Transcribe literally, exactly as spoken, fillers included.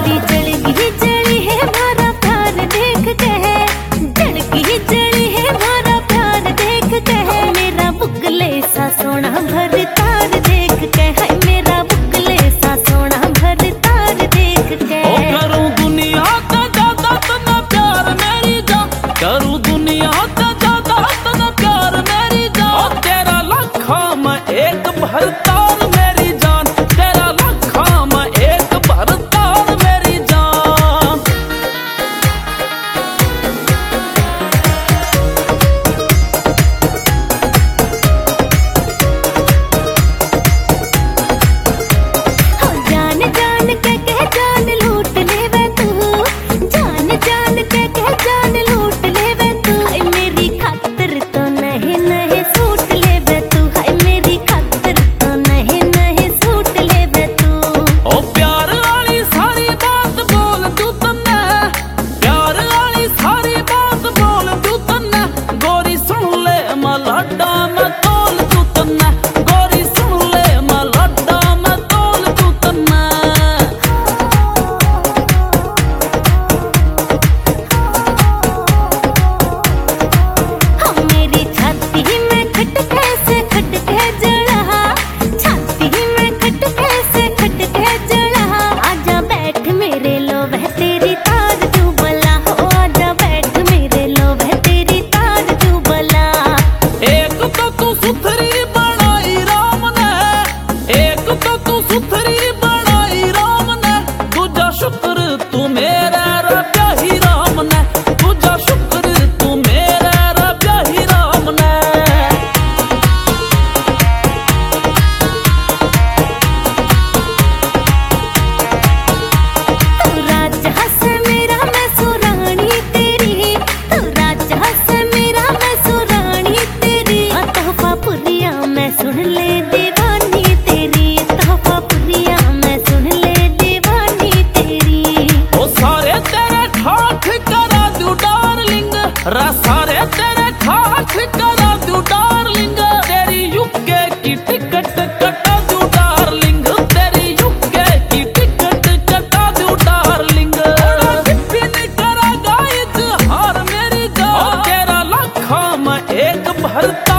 भरतार मेरी जान, तेरा लखा मैं एक भरतार मेरी जान। हो जान जान के कह जान लूट ले वे तू, जान जान के कह जान लूट ले वे तू। हाय मेरी खातिर तो नहीं नहीं सूट ले वे तू, हाय मेरी खातिर तो नहीं नहीं सूट ले वे तू। ओ प्यार वाली सारी बात बोल तू तन्ने, प्यार वाली सारी बात बोल तू तन्ने। गोरी सुन ले मलाडा मैं तोल तू तन्ने, गोरी सुन ले मलाडा मैं तोल तू तन्ने। हो मेरी छाती में खटके से खटके जड़ा, छाती में खटके से खटके जड़ा। आजा बैठ मेरे लो वह तेरी तार तू बला, हो आजा बैठ मेरे लो वह तेरी तार तू बला। एक तो तू सुथरी बनाई राम ने, एक तो तू सुथरी बनाई राम ने। तुझा शुक्र तू मेरा रब्या ही राम ने, तुझा शुक्र तू मेरा रब्या ही राम ने। तू राजा हंस मेरा मैं सुरानी तेरी, तू राजा हंस मेरा मैं सुरानी तेरी। आ तोहफा पुरिया मैं सुन ले दीवानी तेरी, तोहफा पुरिया मैं सुन ले दीवानी तेरी। ओ सारे तेरे ठाठ करा दू डार्लिंग, रा सारे तेरे ठाठ करा दू डार्लिंग। तेरी यूके की टिकट कटा दू डार्लिंग, तेरी यूके की टिकट कटा दू डार्लिंग। किसी ने करा गाइज हार मेरी जान, तेरा लखा मैं एक भरता